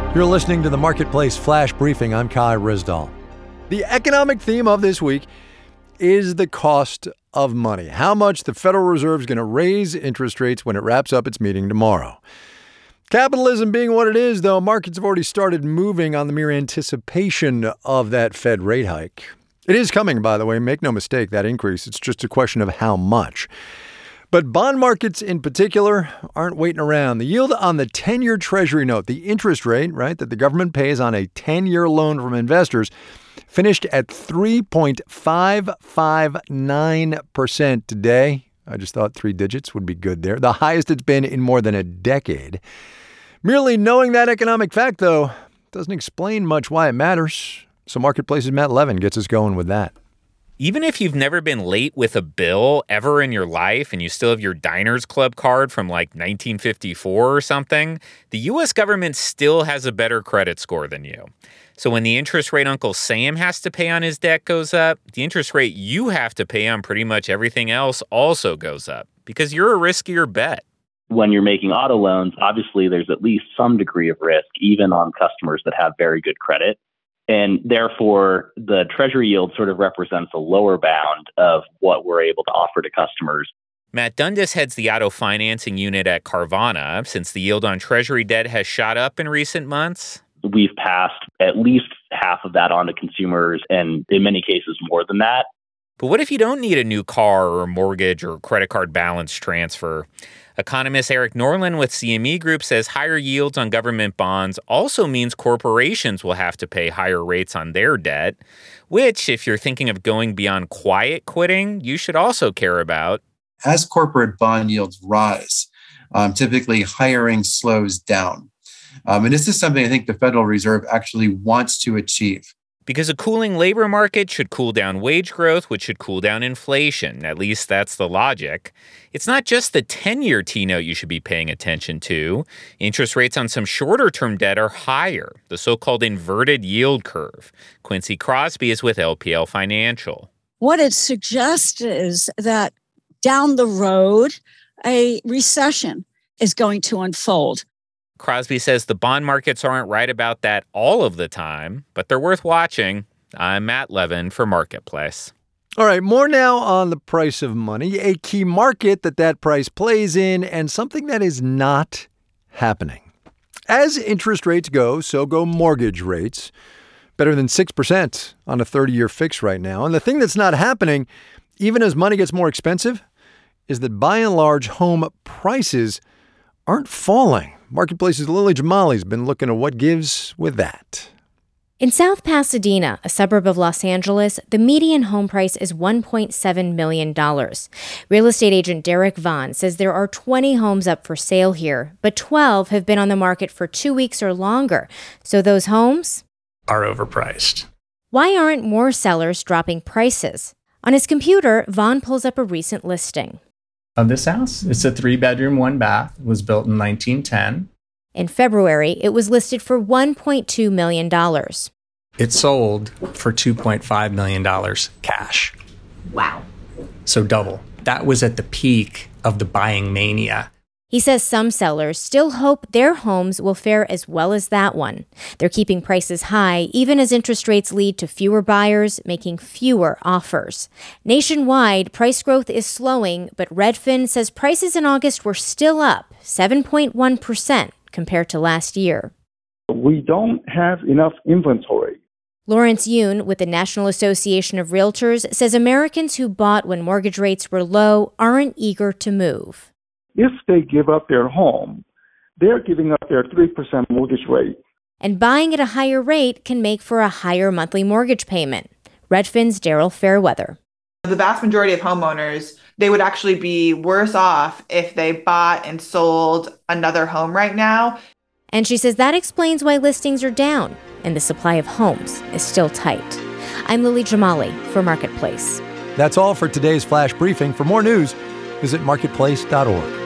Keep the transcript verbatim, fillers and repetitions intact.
You're listening to the Marketplace Flash Briefing. I'm Kai Rizdal. The economic theme of this week is the cost of money. How much the Federal Reserve is going to raise interest rates when it wraps up its meeting tomorrow. Capitalism being what it is, though, markets have already started moving on the mere anticipation of that Fed rate hike. It is coming, by the way. Make no mistake, that increase. It's just a question of how much. But bond markets in particular aren't waiting around. The yield on the ten-year Treasury note, the interest rate, right, that the government pays on a ten-year loan from investors, finished at three point five five nine percent today. I just thought three digits would be good there. The highest it's been in more than a decade. Merely knowing that economic fact, though, doesn't explain much why it matters. So Marketplace's Matt Levin gets us going with that. Even if you've never been late with a bill ever in your life and you still have your Diners Club card from like nineteen fifty-four or something, the U S government still has a better credit score than you. So when the interest rate Uncle Sam has to pay on his debt goes up, the interest rate you have to pay on pretty much everything else also goes up because you're a riskier bet. When you're making auto loans, obviously there's at least some degree of risk, even on customers that have very good credit. And therefore, the Treasury yield sort of represents a lower bound of what we're able to offer to customers. Matt Dundas heads the auto financing unit at Carvana. Since the yield on Treasury debt has shot up in recent months, we've passed at least half of that on to consumers, and in many cases more than that. But what if you don't need a new car or a mortgage or credit card balance transfer? Economist Eric Norland with C M E Group says higher yields on government bonds also means corporations will have to pay higher rates on their debt, which, if you're thinking of going beyond quiet quitting, you should also care about. As corporate bond yields rise, um, typically hiring slows down. Um, and this is something I think the Federal Reserve actually wants to achieve. Because a cooling labor market should cool down wage growth, which should cool down inflation. At least that's the logic. It's not just the ten-year T-note you should be paying attention to. Interest rates on some shorter-term debt are higher, the so-called inverted yield curve. Quincy Crosby is with L P L Financial. What it suggests is that down the road, a recession is going to unfold. Crosby says the bond markets aren't right about that all of the time, but they're worth watching. I'm Matt Levin for Marketplace. All right, more now on the price of money, a key market that that price plays in, and something that is not happening. As interest rates go, so go mortgage rates. Better than six percent on a thirty-year fix right now. And the thing that's not happening, even as money gets more expensive, is that by and large, home prices aren't falling. Marketplace's Lily Jamali has been looking at what gives with that. In South Pasadena, a suburb of Los Angeles, the median home price is one point seven million dollars. Real estate agent Derek Vaughn says there are twenty homes up for sale here, but twelve have been on the market for two weeks or longer. So those homes are overpriced. Why aren't more sellers dropping prices? On his computer, Vaughn pulls up a recent listing. Of this house, it's a three-bedroom, one-bath. It was built in nineteen ten. In February, it was listed for one point two million dollars. It sold for two point five million dollars cash. Wow. So double. That was at the peak of the buying mania. He says some sellers still hope their homes will fare as well as that one. They're keeping prices high, even as interest rates lead to fewer buyers, making fewer offers. Nationwide, price growth is slowing, but Redfin says prices in August were still up seven point one percent compared to last year. We don't have enough inventory. Lawrence Yoon with the National Association of Realtors says Americans who bought when mortgage rates were low aren't eager to move. If they give up their home, they're giving up their three percent mortgage rate. And buying at a higher rate can make for a higher monthly mortgage payment. Redfin's Daryl Fairweather. The vast majority of homeowners, they would actually be worse off if they bought and sold another home right now. And she says that explains why listings are down and the supply of homes is still tight. I'm Lily Jamali for Marketplace. That's all for today's Flash Briefing. For more news, visit marketplace dot org.